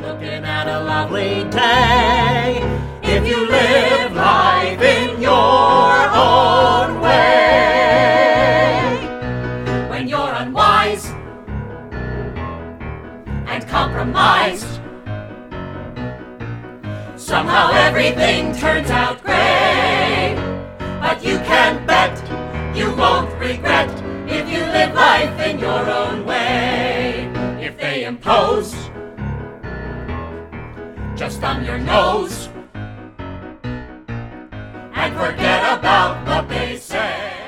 looking at a lovely day. If you live life in your own way, when you're unwise and compromised, somehow everything turns out great. But you can bet you won't regret if you live life in your own way. If they impose just on your nose and forget about what they say.